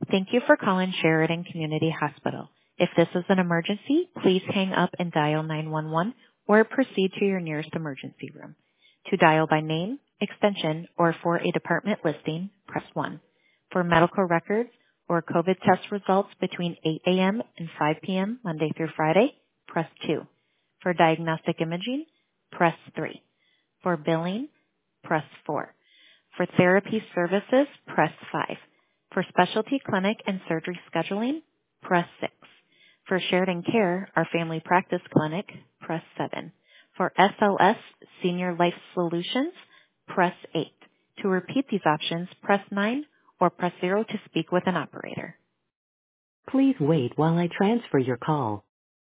Thank you for calling Sheridan Community Hospital. If this is an emergency, please hang up and dial 911 or proceed to your nearest emergency room. To dial by name, extension, or for a department listing, press 1. For medical records or COVID test results between 8 a.m. and 5 p.m. Monday through Friday, press 2. For diagnostic imaging, press 3. For billing, press 4. For therapy services, press 5. For specialty clinic and surgery scheduling, press 6. For Sheridan Care, our family practice clinic, press 7. For SLS Senior Life Solutions, press 8. To repeat these options, press 9 or press 0 to speak with an operator. Please wait while I transfer your call.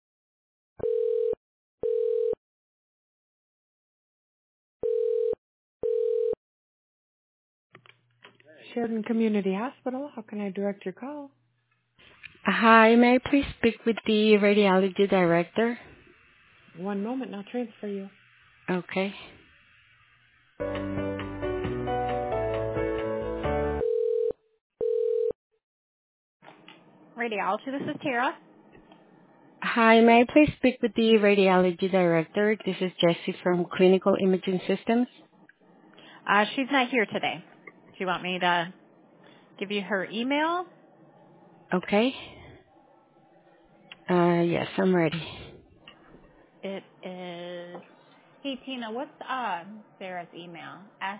Sheridan Community Hospital, how can I direct your call? Hi, may I please speak with the radiology director? One moment, I'll transfer you. Okay. Radiology, this is Tara. Hi, may I please speak with the radiology director? This is Jessie from Clinical Imaging Systems. She's not here today. Do you want me to give you her email? Okay. Yes, I'm ready. It is, hey Tina, what's Sarah's email?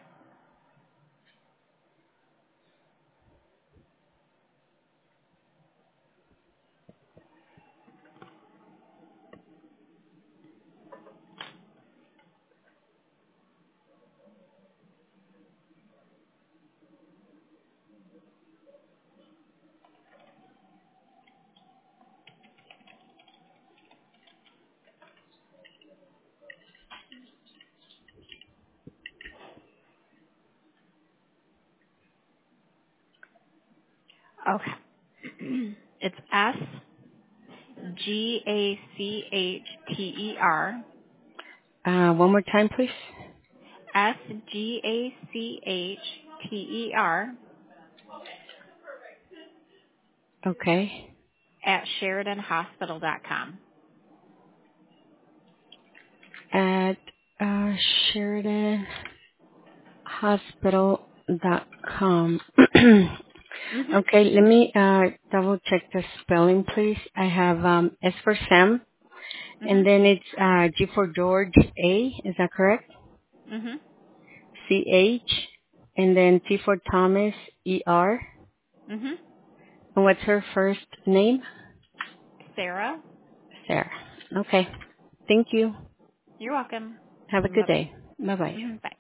Okay. It's SGACHTER. One more time, please. SGACHTER Okay. at SheridanHospital.com. At SheridanHospital.com. Mhm. Okay, let me double check the spelling, please. I have S for Sam, and Mhm. then it's G for George A. Is that correct? Mhm. CH, and then T for Thomas ER. Mhm. And what's her first name? Sarah, Sarah. Okay. Thank you. you're welcome. Have a Bye good bye. day. Bye bye. Bye.